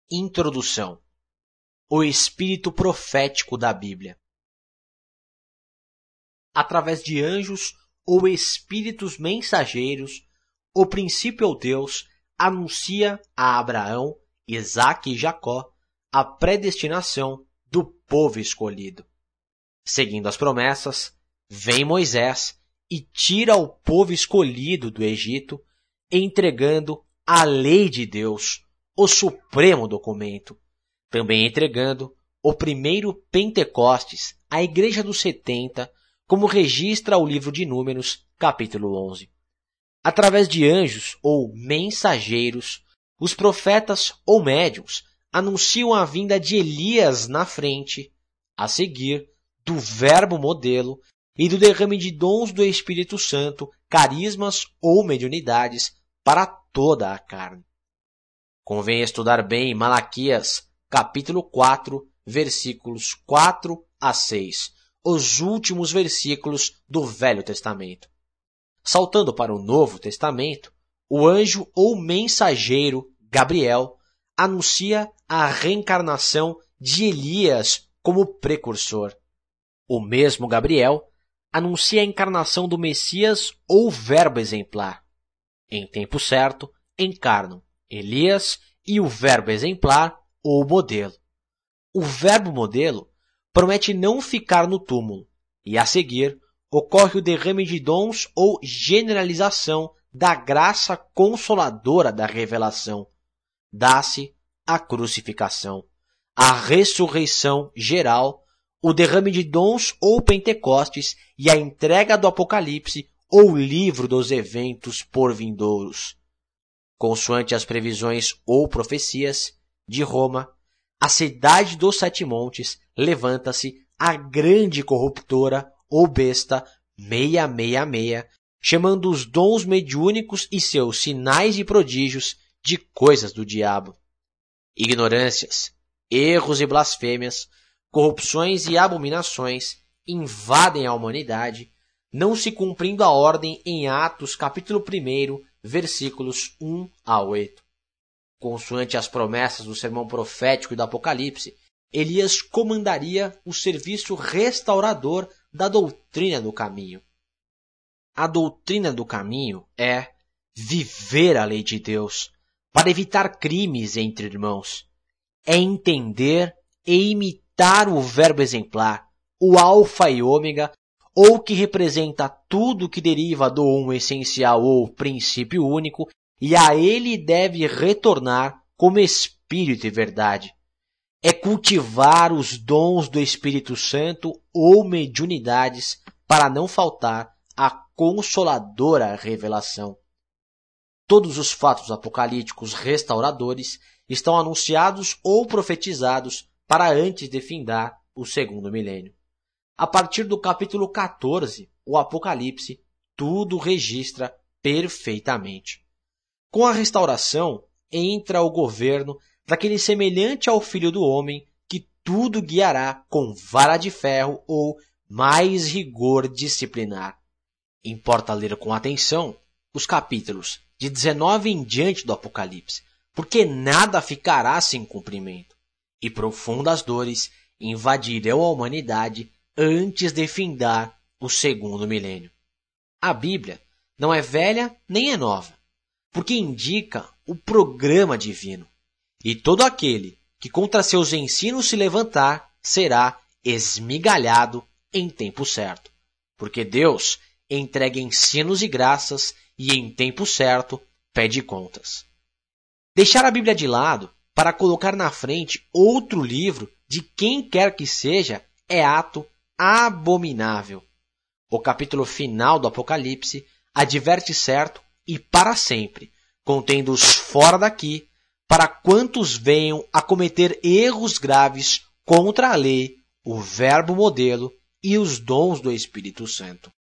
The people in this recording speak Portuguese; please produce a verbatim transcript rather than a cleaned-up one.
Introdução. O espírito profético da Bíblia. Através de anjos ou espíritos mensageiros, o princípio Deus anuncia a Abraão, Isaque e Jacó a predestinação do povo escolhido. Seguindo as promessas, vem Moisés e tira o povo escolhido do Egito, entregando a lei de Deus, o supremo documento, também entregando o primeiro Pentecostes à Igreja dos setenta, como registra o livro de Números, capítulo onze. Através de anjos ou mensageiros, os profetas ou médiuns anunciam a vinda de Elias na frente, a seguir do verbo modelo e do derrame de dons do Espírito Santo, carismas ou mediunidades para toda a carne. Convém estudar bem Malaquias, capítulo quatro, versículos quatro a seis, os últimos versículos do Velho Testamento. Saltando para o Novo Testamento, o anjo ou mensageiro Gabriel anuncia a reencarnação de Elias como precursor. O mesmo Gabriel anuncia a encarnação do Messias ou Verbo exemplar. Em tempo certo, encarnam Elias e o verbo exemplar ou modelo. O verbo modelo promete não ficar no túmulo, e a seguir ocorre o derrame de dons ou generalização da graça consoladora da revelação. Dá-se a crucificação, a ressurreição geral, o derrame de dons ou Pentecostes e a entrega do Apocalipse ou livro dos eventos por vindouros. Consoante as previsões ou profecias de Roma, a cidade dos sete montes levanta-se a grande corruptora ou besta seiscentos e sessenta e seis, chamando os dons mediúnicos e seus sinais e prodígios de coisas do diabo. Ignorâncias, erros e blasfêmias, corrupções e abominações invadem a humanidade, não se cumprindo a ordem em Atos capítulo um, versículos um a oito. Consoante as promessas do sermão profético e do Apocalipse, Elias comandaria o serviço restaurador da doutrina do caminho. A doutrina do caminho é viver a lei de Deus para evitar crimes entre irmãos. É entender e imitar o verbo exemplar, o alfa e ômega, ou que representa tudo que deriva do um essencial ou princípio único, e a ele deve retornar como Espírito e verdade. É cultivar os dons do Espírito Santo ou mediunidades para não faltar a consoladora revelação. Todos os fatos apocalípticos restauradores estão anunciados ou profetizados para antes de findar o segundo milênio. A partir do capítulo quatorze, o Apocalipse, tudo registra perfeitamente. Com a restauração, entra o governo daquele semelhante ao Filho do Homem que tudo guiará com vara de ferro ou mais rigor disciplinar. Importa ler com atenção os capítulos de dezenove em diante do Apocalipse, porque nada ficará sem cumprimento, e profundas dores invadirão a humanidade antes de findar o segundo milênio. A Bíblia não é velha nem é nova, porque indica o programa divino, e todo aquele que contra seus ensinos se levantar será esmigalhado em tempo certo, porque Deus entrega ensinos e graças e em tempo certo pede contas. Deixar a Bíblia de lado para colocar na frente outro livro de quem quer que seja é ato abominável. O capítulo final do Apocalipse adverte certo e para sempre, contendo-os fora daqui, para quantos venham a cometer erros graves contra a lei, o verbo modelo e os dons do Espírito Santo.